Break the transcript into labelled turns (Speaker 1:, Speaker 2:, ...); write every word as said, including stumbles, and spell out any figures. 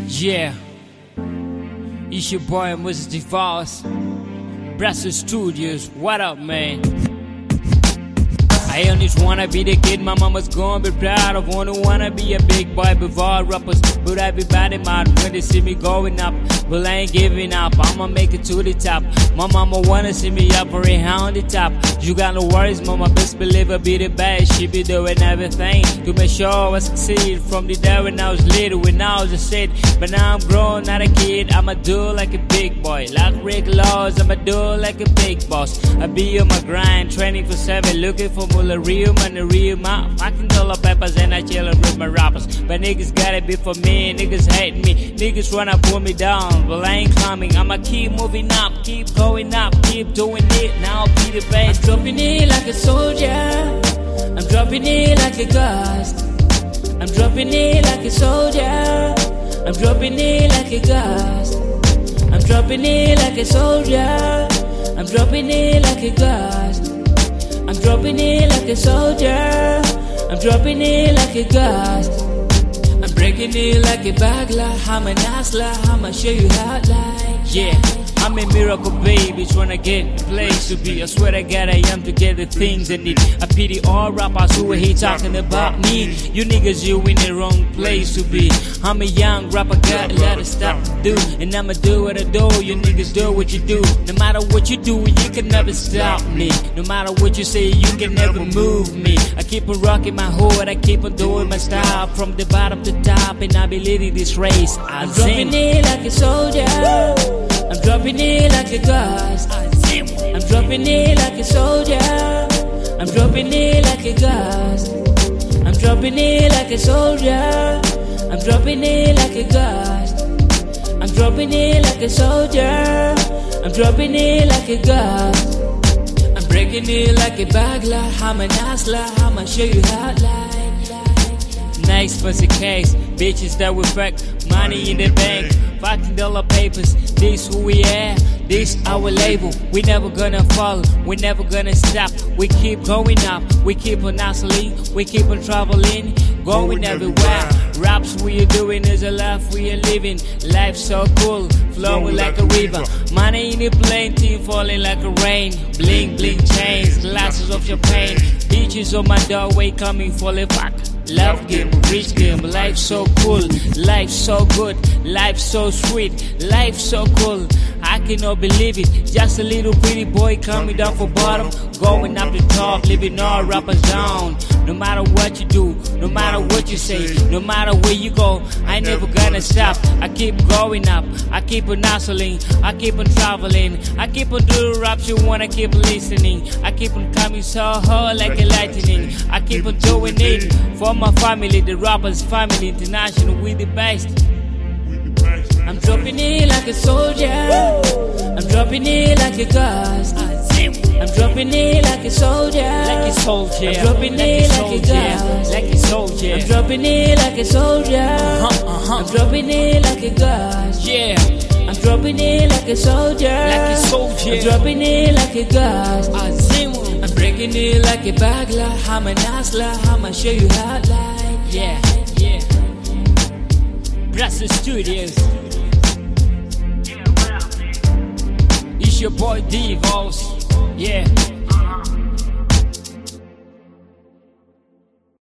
Speaker 1: Yeah, it's your boy Moses DeVos, Brasso Studios. What up, man? I only just wanna be the kid my mama's gonna be proud of. Wanna wanna be a big boy before rappers, but everybody mad when they see me going up. But I ain't giving up, I'ma make it to the top. My mama wanna see me up right here on the top. You got no worries, mama, best believe I be the best. She be doing everything to make sure I succeed. From the day when I was little, when I was a kid, but now I'm grown, not a kid. I'ma do like a big boy, like Rick Laws. I'ma do like a big boss. I be on my grind, training for seven, looking for a real money, real my fucking dollar peppers, and I chillin' with my rappers. But niggas gotta be for me, niggas hate me, niggas wanna pull me down. But I ain't climbing, I'ma keep moving up, keep going up, keep doing it. Now I'll be the best. I'm dropping it like a soldier, I'm dropping it like a ghost. I'm dropping it like a soldier, I'm dropping it like a ghost. I'm dropping it like a soldier, I'm dropping it like a ghost. I'm dropping it like a soldier, I'm dropping it like a ghost. I'm breaking it like a bagler, I'm an hustler, I'ma show you how like. Yeah, I'm a miracle baby, trying to get a place to be. I swear to God I am to get the things I need. I pity all rappers who are here talking about me. You niggas, you in the wrong place to be. I'm a young rapper, got a lot of stuff to do, and I'ma do what I do. You niggas do what you do. No matter what you do, you can never stop me. No matter what you say, you can never move me. I keep on rocking my hood, I keep on doing my style from the bottom to top, and I be leading this race. I I'm dropping it like a soldier, I'm dropping it like a ghost. I'm dropping it like a soldier, I'm dropping it like a ghost. I'm dropping it like a soldier, I'm dropping it like a ghost. I'm dropping it like a soldier, I'm dropping it like a ghost. I'm breaking it like a bagler, I'm an hustler, I'ma show you how like. Nice pussy case, bitches that we back, money in the bank, fucking dollar papers. This who we are, this our label. We never gonna fall, we never gonna stop. We keep going up, we keep on hustling, we keep on traveling, going everywhere. Raps we are doing is a life we are living. Life so cool, flowing like a river. Money in the plenty, falling like a rain. Bling bling chains, glasses of champagne. Beaches on my doorway coming for the fuck. Love game, rich game, life so cool, life so good, life so sweet, life so cool. I cannot believe it, just a little pretty boy coming down from bottom, going up the top, leaving all rappers down. No matter what you do, no matter what you say, no matter where you go, I never gonna stop. I keep going up, I keep on hustling, I keep on traveling, I keep on doing raps you wanna keep listening. I keep on coming so hard like a lightning. I keep on doing it for my family, the rappers family, international, we the best. I'm dropping it like a soldier, I'm dropping it like a ghost. I'm dropping it like a soldier, like a soldier. I'm dropping it like a ghost, like a soldier. I'm dropping it like a soldier, uh-huh, uh-huh. I'm dropping it like a ghost. Yeah, I'm dropping it like a soldier, like a soldier. I'm dropping it like a ghost. I'm breaking it like a bagler, I'm an hustler, I'ma show you how like. Yeah, yeah. Brasso Studios. It's your boy DeVos. Yeah.